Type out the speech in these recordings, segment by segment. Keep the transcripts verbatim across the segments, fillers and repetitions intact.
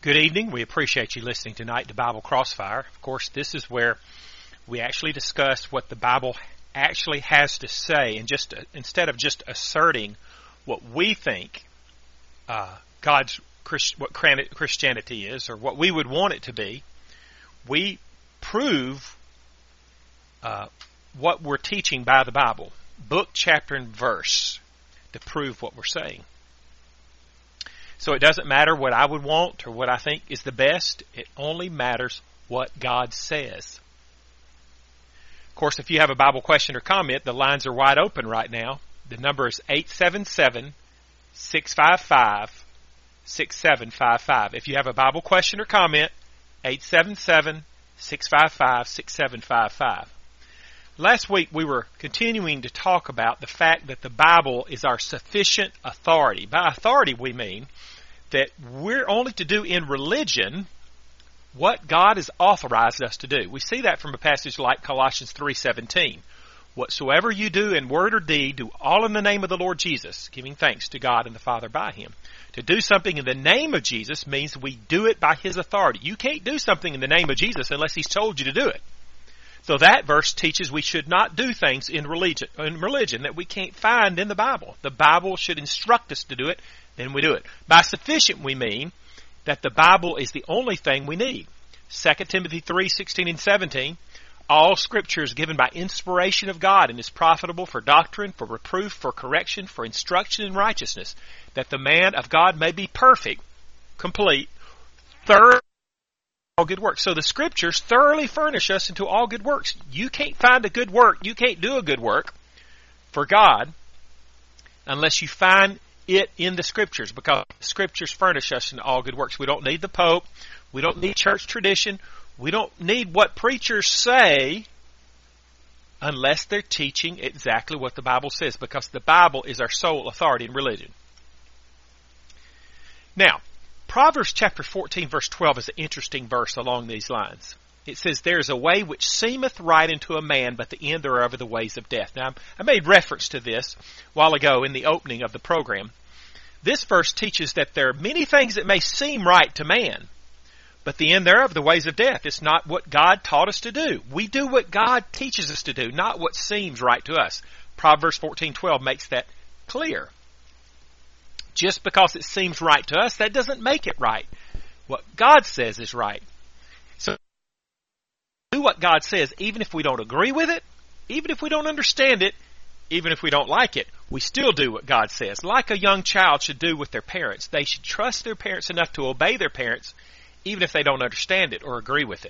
Good evening. We appreciate you listening tonight to Bible Crossfire. Of course, this is where we actually discuss what the Bible actually has to say, and just uh, instead of just asserting what we think uh, God's Christ, what Christianity is, or what we would want it to be, we prove uh, what we're teaching by the Bible, book, chapter, and verse, to prove what we're saying. So it doesn't matter what I would want or what I think is the best. It only matters what God says. Of course, if you have a Bible question or comment, the lines are wide open right now. The number is eight seven seven, six five five, six seven five five. If you have a Bible question or comment, eight seven seven, six five five, six seven five five. Last week we were continuing to talk about the fact that the Bible is our sufficient authority. By authority we mean that we're only to do in religion what God has authorized us to do. We see that from a passage like Colossians three seventeen. Whatsoever you do in word or deed, do all in the name of the Lord Jesus, giving thanks to God and the Father by Him. To do something in the name of Jesus means we do it by His authority. You can't do something in the name of Jesus unless He's told you to do it. So that verse teaches we should not do things in religion, in religion that we can't find in the Bible. The Bible should instruct us to do it, then we do it. By sufficient we mean that the Bible is the only thing we need. Second Timothy three sixteen and seventeen, all Scripture is given by inspiration of God and is profitable for doctrine, for reproof, for correction, for instruction in righteousness, that the man of God may be perfect, complete, thorough, all good works. So the Scriptures thoroughly furnish us into all good works. You can't find a good work, you can't do a good work for God unless you find it in the Scriptures, because the Scriptures furnish us into all good works. We don't need the Pope, we don't need church tradition, we don't need what preachers say unless they're teaching exactly what the Bible says, because the Bible is our sole authority in religion. Now, Proverbs chapter fourteen verse twelve is an interesting verse along these lines. It says, there is a way which seemeth right unto a man, but the end thereof are the ways of death. Now, I made reference to this a while ago in the opening of the program. This verse teaches that there are many things that may seem right to man, but the end thereof are the ways of death. It's not what God taught us to do. We do what God teaches us to do, not what seems right to us. Proverbs fourteen twelve makes that clear. Just because it seems right to us, that doesn't make it right. What God says is right. So, do what God says, even if we don't agree with it, even if we don't understand it, even if we don't like it, we still do what God says. Like a young child should do with their parents. They should trust their parents enough to obey their parents, even if they don't understand it or agree with it.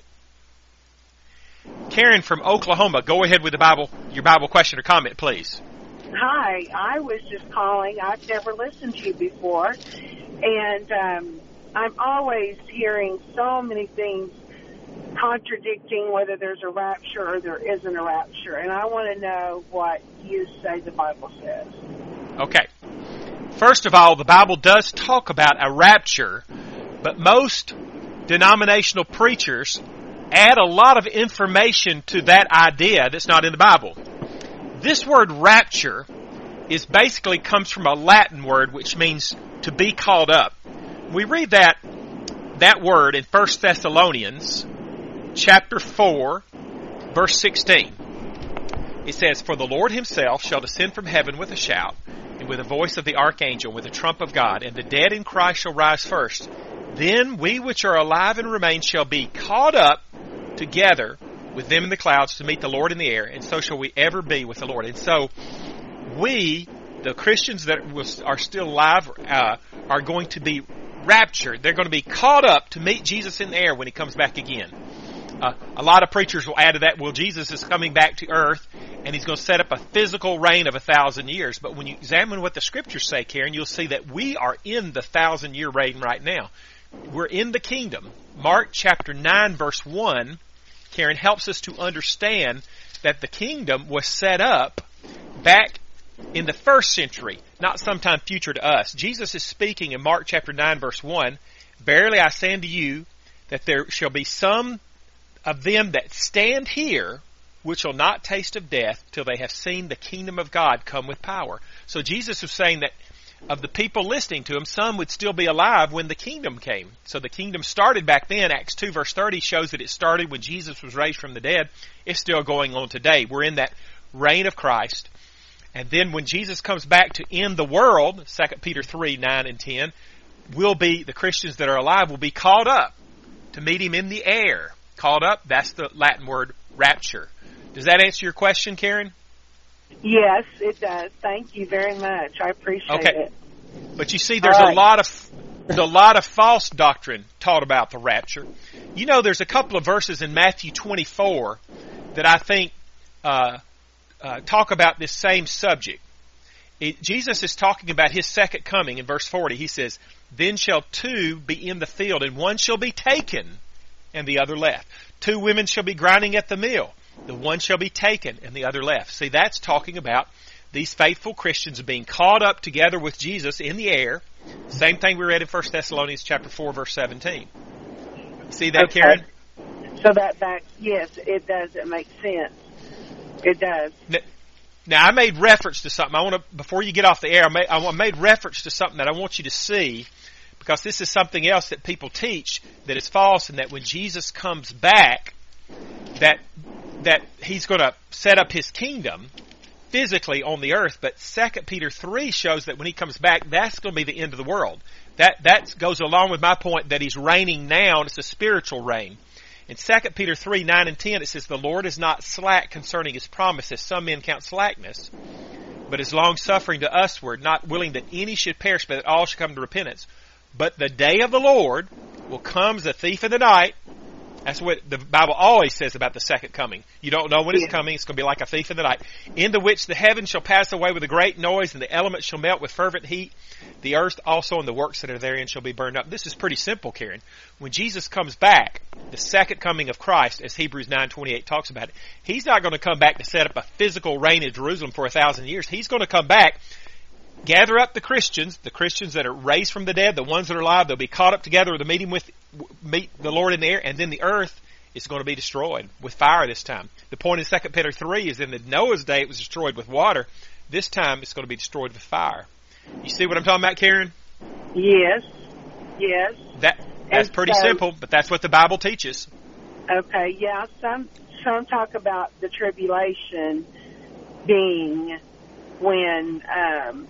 Karen from Oklahoma, go ahead with the Bible, your Bible question or comment, please. Hi, I was just calling. I've never listened to you before, and um, I'm always hearing so many things contradicting whether there's a rapture or there isn't a rapture, and I want to know what you say the Bible says. Okay. First of all, the Bible does talk about a rapture, but most denominational preachers add a lot of information to that idea that's not in the Bible. This word rapture is basically comes from a Latin word which means to be called up. We read that that word in First Thessalonians chapter four, verse sixteen. It says, for the Lord himself shall descend from heaven with a shout, and with the voice of the archangel, with the trump of God, and the dead in Christ shall rise first. Then we which are alive and remain shall be caught up together with them in the clouds to meet the Lord in the air, and so shall we ever be with the Lord. And so we, the Christians that are still alive, uh, are going to be raptured. They're going to be caught up to meet Jesus in the air when He comes back again. Uh, a lot of preachers will add to that, well, Jesus is coming back to earth, and He's going to set up a physical reign of a thousand years. But when you examine what the Scriptures say, Karen, you'll see that we are in the thousand-year reign right now. We're in the kingdom. Mark chapter nine, verse one, Karen, helps us to understand that the kingdom was set up back in the first century, not sometime future to us. Jesus is speaking in Mark chapter nine, verse one, verily I say unto you, that there shall be some of them that stand here, which shall not taste of death, till they have seen the kingdom of God come with power. So Jesus is saying that of the people listening to him, some would still be alive when the kingdom came. So the kingdom started back then. Acts two verse thirty shows that it started when Jesus was raised from the dead. It's still going on today. We're in that reign of Christ. And then when Jesus comes back to end the world, Second Peter three, nine and ten, will be, the Christians that are alive will be called up to meet him in the air. Called up, that's the Latin word rapture. Does that answer your question, Karen? Yes, it does. Thank you very much. I appreciate okay. it. But you see, there's right. a lot of there's a lot of false doctrine taught about the rapture. You know, there's a couple of verses in Matthew twenty-four that I think uh, uh, talk about this same subject. It, Jesus is talking about his second coming in verse forty. He says, "Then shall two be in the field, and one shall be taken, and the other left. Two women shall be grinding at the mill. The one shall be taken, and the other left." See, that's talking about these faithful Christians being caught up together with Jesus in the air. Same thing we read in First Thessalonians chapter four, verse seventeen. See that, okay. Karen? So that, that, yes, it does. It makes sense. It does. Now, now I made reference to something. I want to, before you get off the air, I made, I made reference to something that I want you to see, because this is something else that people teach that is false, and that when Jesus comes back, that that he's going to set up his kingdom physically on the earth. But Second Peter three shows that when he comes back, that's going to be the end of the world. That that goes along with my point that he's reigning now, and it's a spiritual reign. In Second Peter three, nine and ten, it says, "The Lord is not slack concerning his promises. Some men count slackness, but is long-suffering to usward, not willing that any should perish, but that all should come to repentance. But the day of the Lord will come as a thief in the night." That's what the Bible always says about the second coming. You don't know when it's coming. It's going to be like a thief in the night. "In the which the heavens shall pass away with a great noise, and the elements shall melt with fervent heat. The earth also and the works that are therein shall be burned up." This is pretty simple, Karen. When Jesus comes back, the second coming of Christ, as Hebrews nine twenty-eight talks about it, he's not going to come back to set up a physical reign in Jerusalem for a thousand years. He's going to come back, gather up the Christians, the Christians that are raised from the dead, the ones that are alive. They'll be caught up together with a meeting with meet the Lord in the air, and then the earth is going to be destroyed with fire this time. The point in Second Peter three is in the Noah's day it was destroyed with water. This time it's going to be destroyed with fire. You see what I'm talking about, Karen? Yes. Yes. That that's and pretty so, simple, but that's what the Bible teaches. Okay, yeah. Some some talk about the tribulation being when um,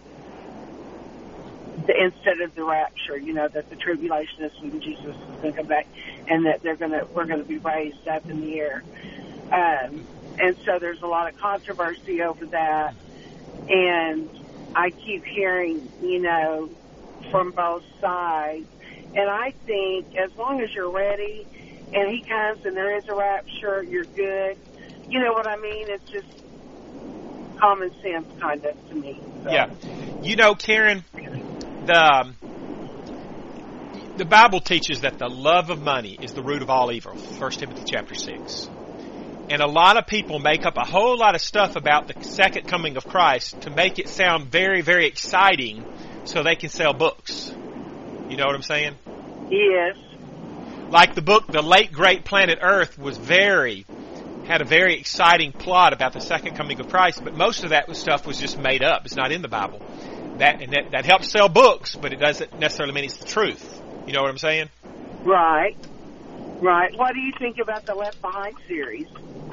the, instead of the rapture, you know, that the tribulation is when Jesus is going to come back, and that they're going to we're going to be raised up in the air. Um, and so there's a lot of controversy over that, and I keep hearing, you know, from both sides. And I think as long as you're ready and he comes and there is a rapture, you're good. You know what I mean? It's just common sense kind of to me. So. Yeah. You know, Karen, the um, the Bible teaches that the love of money is the root of all evil. First Timothy chapter six. And a lot of people make up a whole lot of stuff about the second coming of Christ to make it sound very, very exciting so they can sell books. You know what I'm saying? Yes. Like the book, The Late Great Planet Earth, was very, had a very exciting plot about the second coming of Christ, but most of that stuff was just made up. It's not in the Bible. That, and that, that helps sell books, but it doesn't necessarily mean it's the truth. You know what I'm saying? Right. Right. What do you think about the Left Behind series?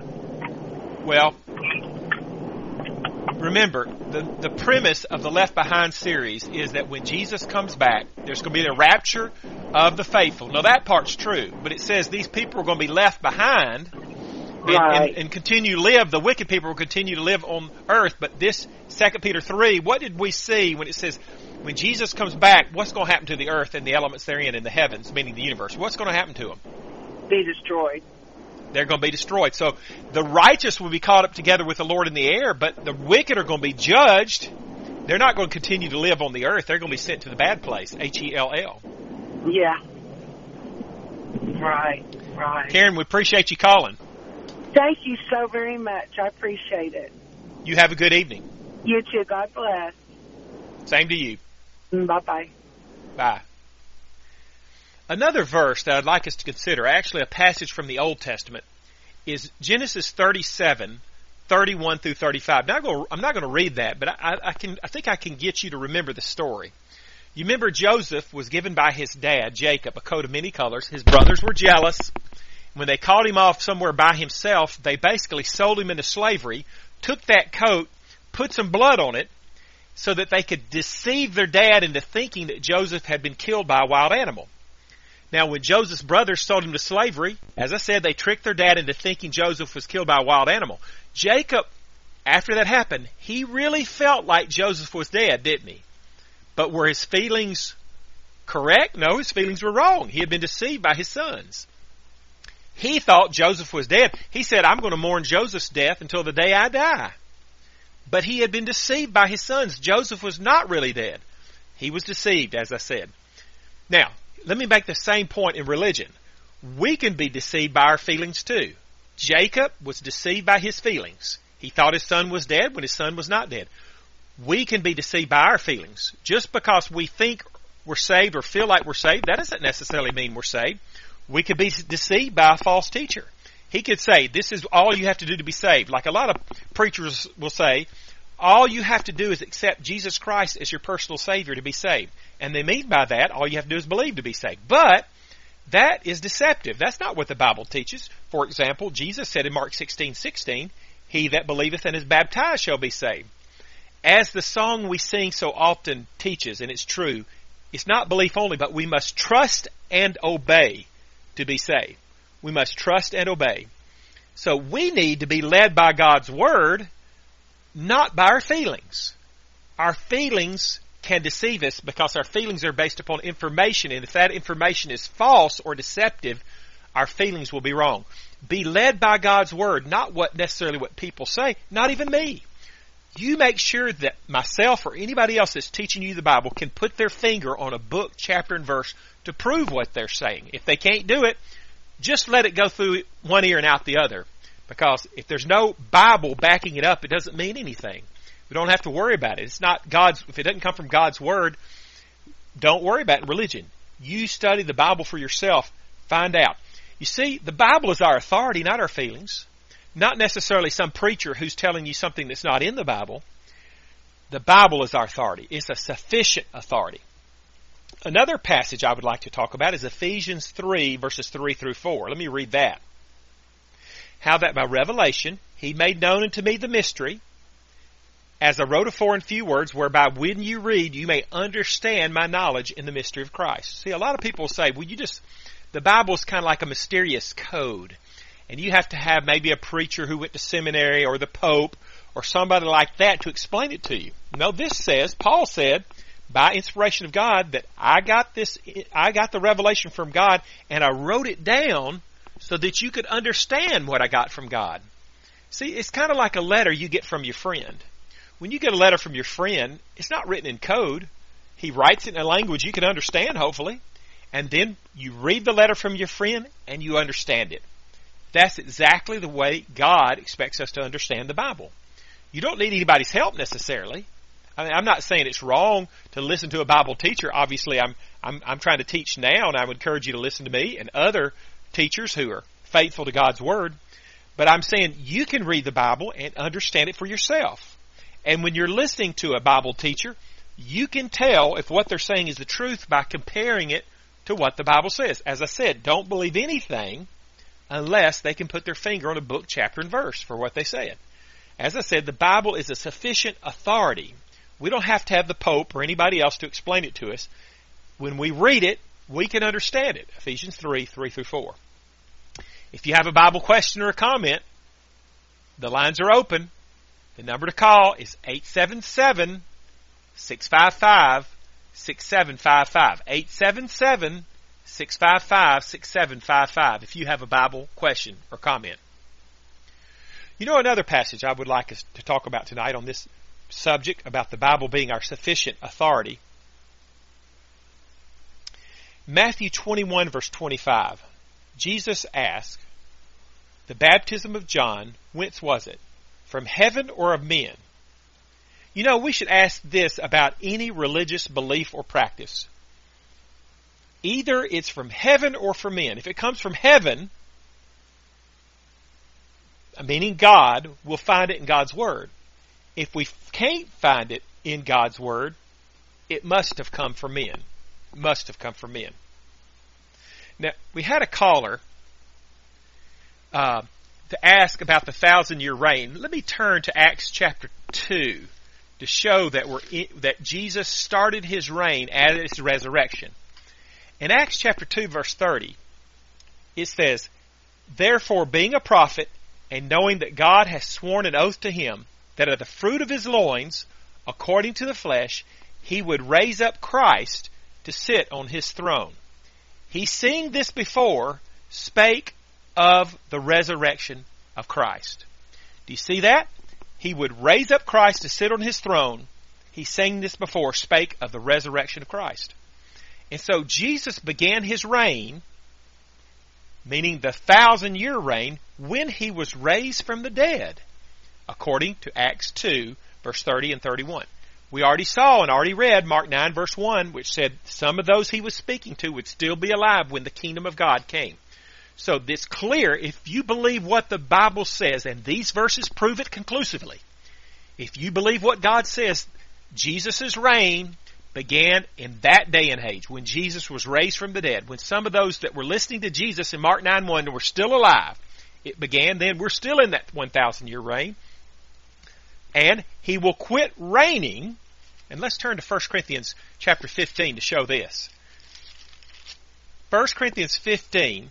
Well, remember, the, the premise of the Left Behind series is that when Jesus comes back, there's going to be the rapture of the faithful. Now, that part's true, but it says these people are going to be left behind and, right. and, and continue to live. The wicked people will continue to live on earth. But this Second Peter three, what did we see when it says, when Jesus comes back, what's going to happen to the earth and the elements therein in the heavens, meaning the universe? What's going to happen to them? Be destroyed. They're going to be destroyed. So the righteous will be caught up together with the Lord in the air, but the wicked are going to be judged. They're not going to continue to live on the earth. They're going to be sent to the bad place, H E L L. Yeah. Right, right. Karen, we appreciate you calling. Thank you so very much. I appreciate it. You have a good evening. You too. God bless. Same to you. Bye-bye. Bye. Another verse that I'd like us to consider, actually a passage from the Old Testament, is Genesis thirty-seven, thirty-one through thirty-five. Now, I'm not going to read that, but I, I can. I think I can get you to remember the story. You remember Joseph was given by his dad, Jacob, a coat of many colors. His brothers were jealous. When they caught him off somewhere by himself, they basically sold him into slavery, took that coat, put some blood on it, so that they could deceive their dad into thinking that Joseph had been killed by a wild animal. Now, when Joseph's brothers sold him to slavery, as I said, they tricked their dad into thinking Joseph was killed by a wild animal. Jacob, after that happened, he really felt like Joseph was dead, didn't he? But were his feelings correct? No, his feelings were wrong. He had been deceived by his sons. He thought Joseph was dead. He said, I'm going to mourn Joseph's death until the day I die. But he had been deceived by his sons. Joseph was not really dead. He was deceived, as I said. Now, let me make the same point in religion. We can be deceived by our feelings too. Jacob was deceived by his feelings. He thought his son was dead when his son was not dead. We can be deceived by our feelings. Just because we think we're saved or feel like we're saved, that doesn't necessarily mean we're saved. We could be deceived by a false teacher. He could say, this is all you have to do to be saved. Like a lot of preachers will say, all you have to do is accept Jesus Christ as your personal Savior to be saved. And they mean by that, all you have to do is believe to be saved. But that is deceptive. That's not what the Bible teaches. For example, Jesus said in Mark sixteen sixteen, he that believeth and is baptized shall be saved. As the song we sing so often teaches, and it's true, it's not belief only, but we must trust and obey to be saved. We must trust and obey. So we need to be led by God's Word, not by our feelings. Our feelings can deceive us because our feelings are based upon information, and if that information is false or deceptive, our feelings will be wrong. Be led by God's Word, not what necessarily what people say, not even me. You make sure that myself or anybody else that's teaching you the Bible can put their finger on a book, chapter, and verse to prove what they're saying. If they can't do it, just let it go through one ear and out the other. Because if there's no Bible backing it up, it doesn't mean anything. We don't have to worry about it. It's not God's, if it doesn't come from God's Word, don't worry about religion. You study the Bible for yourself. Find out. You see, the Bible is our authority, not our feelings. Not necessarily some preacher who's telling you something that's not in the Bible. The Bible is our authority. It's a sufficient authority. Another passage I would like to talk about is Ephesians three, verses three through four. Let me read that. How that by revelation he made known unto me the mystery, as I wrote afore in few words, whereby when you read you may understand my knowledge in the mystery of Christ. See, a lot of people say, well, you just, the Bible is kind of like a mysterious code. And you have to have maybe a preacher who went to seminary or the Pope or somebody like that to explain it to you. No, this says, Paul said, by inspiration of God, that I got this, I got the revelation from God and I wrote it down so that you could understand what I got from God. See, it's kind of like a letter you get from your friend. When you get a letter from your friend, it's not written in code. He writes it in a language you can understand, hopefully. And then you read the letter from your friend and you understand it. That's exactly the way God expects us to understand the Bible. You don't need anybody's help necessarily. I mean, I'm not saying it's wrong to listen to a Bible teacher. Obviously, I'm, I'm, I'm trying to teach now, and I would encourage you to listen to me and other teachers who are faithful to God's Word. But I'm saying you can read the Bible and understand it for yourself. And when you're listening to a Bible teacher, you can tell if what they're saying is the truth by comparing it to what the Bible says. As I said, don't believe anything unless they can put their finger on a book, chapter, and verse for what they said. As I said, the Bible is a sufficient authority. We don't have to have the Pope or anybody else to explain it to us. When we read it, we can understand it. Ephesians three, three through four. If you have a Bible question or a comment, the lines are open. The number to call is eight seven seven, six five five, six seven five five. eight seven seven, six five five, six seven five five if you have a Bible question or comment. You know another passage I would like us to talk about tonight on this subject about the Bible being our sufficient authority. Matthew twenty-one, verse twenty-five. Jesus asked, the baptism of John, whence was it? From heaven or of men? You know, we should ask this about any religious belief or practice. Either it's from heaven or from men. If it comes from heaven, meaning God, we'll find it in God's Word. If we can't find it in God's Word, it must have come from men. It must have come from men. Now, we had a caller uh, to ask about the thousand-year reign. Let me turn to Acts chapter two to show that we're in, that Jesus started his reign at his resurrection. In Acts chapter two, verse thirty, it says, "Therefore, being a prophet, and knowing that God has sworn an oath to him, that of the fruit of his loins, according to the flesh, he would raise up Christ to sit on his throne. He, seeing this before, spake of the resurrection of Christ." Do you see that? He would raise up Christ to sit on his throne. He, seeing this before, spake of the resurrection of Christ. And so Jesus began his reign, meaning the thousand-year reign, when he was raised from the dead, according to Acts two, verse thirty and thirty-one. We already saw and already read Mark nine, verse one, which said some of those he was speaking to would still be alive when the kingdom of God came. So it's clear, if you believe what the Bible says, and these verses prove it conclusively, if you believe what God says, Jesus' reign began in that day and age, when Jesus was raised from the dead, when some of those that were listening to Jesus in Mark nine one were still alive. It began then. We're still in that one thousand year reign. And he will quit reigning. And let's turn to First Corinthians chapter fifteen to show this. First Corinthians fifteen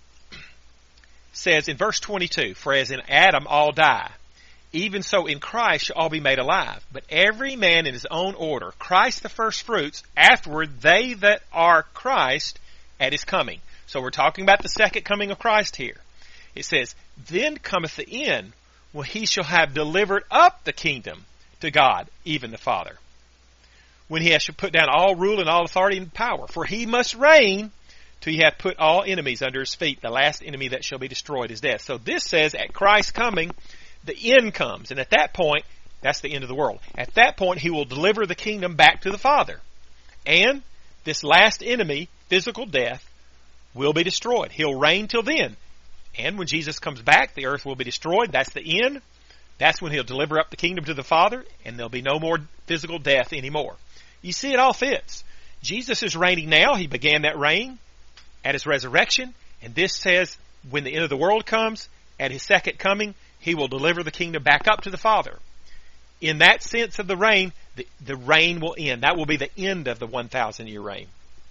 says in verse twenty-two, "For as in Adam all die, even so in Christ shall all be made alive. But every man in his own order, Christ the first fruits, afterward they that are Christ at his coming." So we're talking about the second coming of Christ here. It says, "Then cometh the end, when he shall have delivered up the kingdom to God, even the Father. When he has to put down all rule and all authority and power. For he must reign till he hath put all enemies under his feet. The last enemy that shall be destroyed is death." So this says, at Christ's coming, the end comes. And at that point, that's the end of the world. At that point, he will deliver the kingdom back to the Father. And this last enemy, physical death, will be destroyed. He'll reign till then. And when Jesus comes back, the earth will be destroyed. That's the end. That's when he'll deliver up the kingdom to the Father, and there'll be no more physical death anymore. You see, it all fits. Jesus is reigning now. He began that reign at his resurrection. And this says, when the end of the world comes, at his second coming, he will deliver the kingdom back up to the Father. In that sense of the reign, the, the reign will end. That will be the end of the one thousand year reign.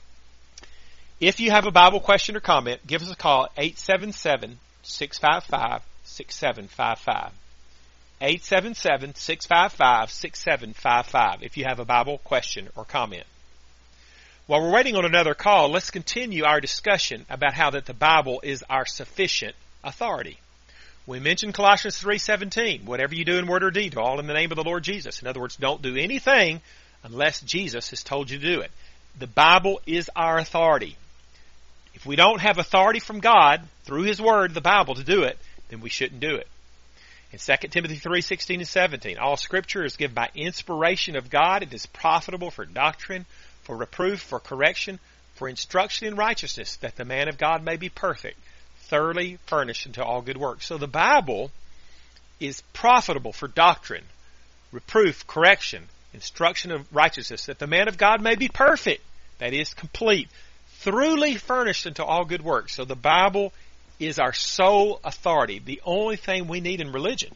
If you have a Bible question or comment, give us a call at eight seven seven, six five five, six seven five five. eight seven seven, six five five, six seven five five if you have a Bible question or comment. While we're waiting on another call, let's continue our discussion about how that the Bible is our sufficient authority. We mentioned Colossians three seventeen, "Whatever you do in word or deed, do all in the name of the Lord Jesus." In other words, don't do anything unless Jesus has told you to do it. The Bible is our authority. If we don't have authority from God through his word, the Bible, to do it, then we shouldn't do it. In Second Timothy three sixteen and seventeen, "All Scripture is given by inspiration of God. It is profitable for doctrine, for reproof, for correction, for instruction in righteousness, that the man of God may be perfect, thoroughly furnished unto all good works." So the Bible is profitable for doctrine, reproof, correction, instruction of righteousness, that the man of God may be perfect, that is, complete, thoroughly furnished unto all good works. So the Bible is our sole authority, the only thing we need in religion.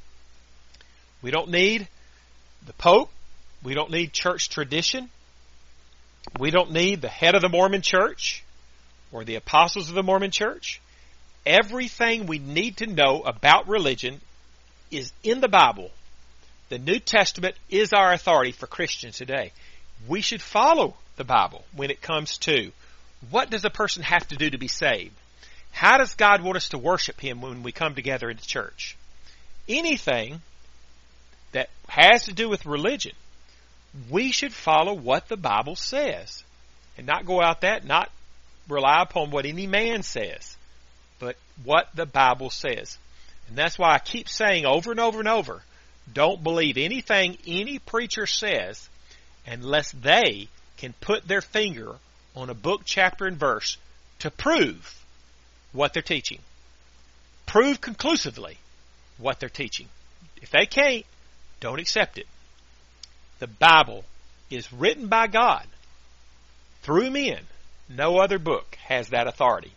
We don't need the Pope. We don't need church tradition. We don't need the head of the Mormon church or the apostles of the Mormon church. Everything we need to know about religion is in the Bible. The New Testament is our authority for Christians today. We should follow the Bible when it comes to what does a person have to do to be saved? How does God want us to worship him when we come together in the church? Anything that has to do with religion, we should follow what the Bible says and not go out that, not rely upon what any man says, but what the Bible says. And that's why I keep saying over and over and over, don't believe anything any preacher says unless they can put their finger on a book, chapter, and verse to prove what they're teaching. Prove conclusively what they're teaching. If they can't, don't accept it. The Bible is written by God through men. No other book has that authority.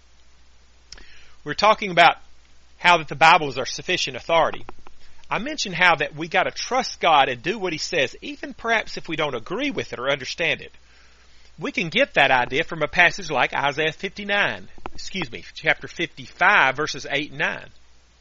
We're talking about how that the Bible is our sufficient authority. I mentioned how that we got to trust God and do what He says, even perhaps if we don't agree with it or understand it. We can get that idea from a passage like Isaiah fifty-nine, excuse me, chapter fifty-five, verses eight and nine.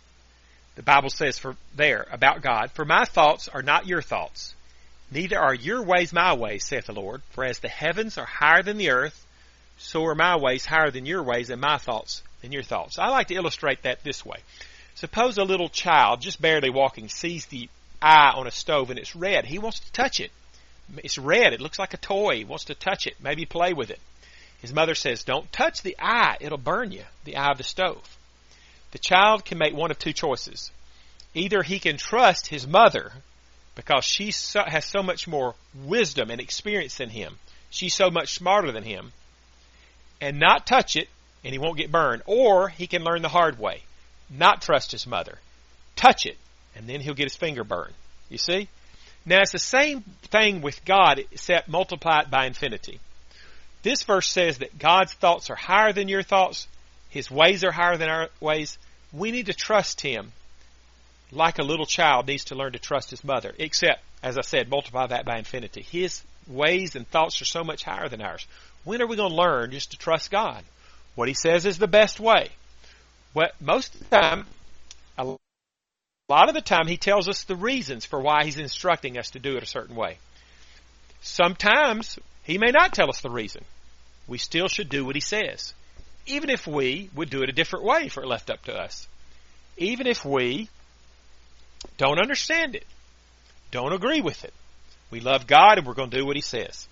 The Bible says for there about God, "For my thoughts are not your thoughts, neither are your ways my ways, saith the Lord. For as the heavens are higher than the earth, so are my ways higher than your ways, and my thoughts than your thoughts." I like to illustrate that this way. Suppose a little child, just barely walking, sees the eye on a stove and it's red. He wants to touch it. It's red. It looks like a toy. He wants to touch it, maybe play with it. His mother says, "Don't touch the eye. It'll burn you," the eye of the stove. The child can make one of two choices. Either he can trust his mother because she so, has so much more wisdom and experience than him. She's so much smarter than him, and not touch it, and he won't get burned. Or he can learn the hard way. Not trust his mother. Touch it, and then he'll get his finger burned. You see? Now, it's the same thing with God, except multiply it by infinity. This verse says that God's thoughts are higher than your thoughts. His ways are higher than our ways. We need to trust Him like a little child needs to learn to trust his mother. Except, as I said, multiply that by infinity. His ways and thoughts are so much higher than ours. When are we going to learn just to trust God? What He says is the best way. Well, most of the time, a lot of the time, He tells us the reasons for why He's instructing us to do it a certain way. Sometimes He may not tell us the reason. We still should do what He says, even if we would do it a different way if it were left up to us. Even if we don't understand it, don't agree with it. We love God and we're going to do what He says.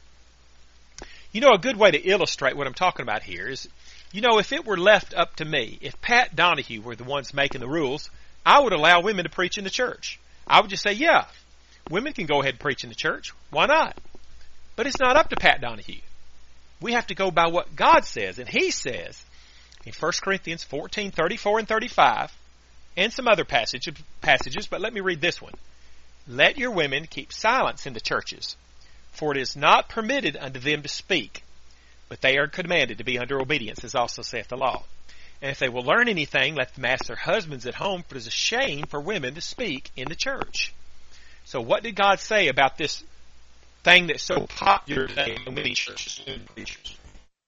You know, a good way to illustrate what I'm talking about here is, you know, if it were left up to me, if Pat Donahue were the ones making the rules, I would allow women to preach in the church. I would just say, yeah, women can go ahead and preach in the church. Why not? But it's not up to Pat Donahue. We have to go by what God says. And He says in First Corinthians fourteen, thirty-four and thirty-five, and some other passage, passages, but let me read this one. "Let your women keep silence in the churches, for it is not permitted unto them to speak, but they are commanded to be under obedience, as also saith the law. And if they will learn anything, let them ask their husbands at home, for it is a shame for women to speak in the church." So what did God say about this thing that's so popular today in many churches and preachers?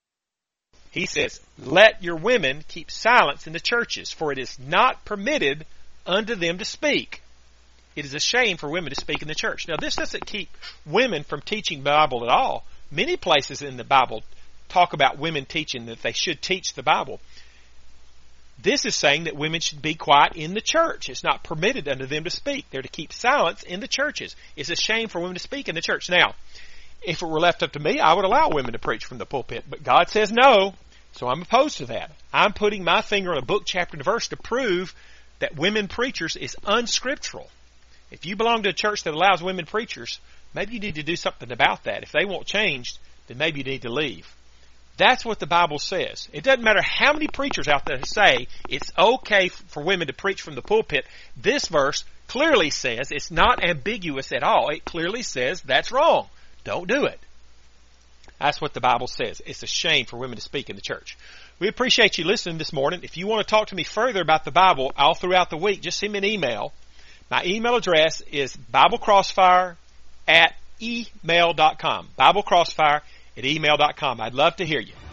He says, "Let your women keep silence in the churches, for it is not permitted unto them to speak. It is a shame for women to speak in the church." Now, this doesn't keep women from teaching the Bible at all. Many places in the Bible talk about women teaching that they should teach the Bible. This is saying that women should be quiet in the church. It's not permitted unto them to speak. They're to keep silence in the churches. It's a shame for women to speak in the church. Now, if it were left up to me, I would allow women to preach from the pulpit. But God says no, so I'm opposed to that. I'm putting my finger on a book, chapter, and verse to prove that women preachers is unscriptural. If you belong to a church that allows women preachers, maybe you need to do something about that. If they won't change, then maybe you need to leave. That's what the Bible says. It doesn't matter how many preachers out there say it's okay for women to preach from the pulpit. This verse clearly says it's not ambiguous at all. It clearly says that's wrong. Don't do it. That's what the Bible says. It's a shame for women to speak in the church. We appreciate you listening this morning. If you want to talk to me further about the Bible all throughout the week, just send me an email. My email address is biblecrossfire at email dot com. biblecrossfire at email dot com. I'd love to hear you.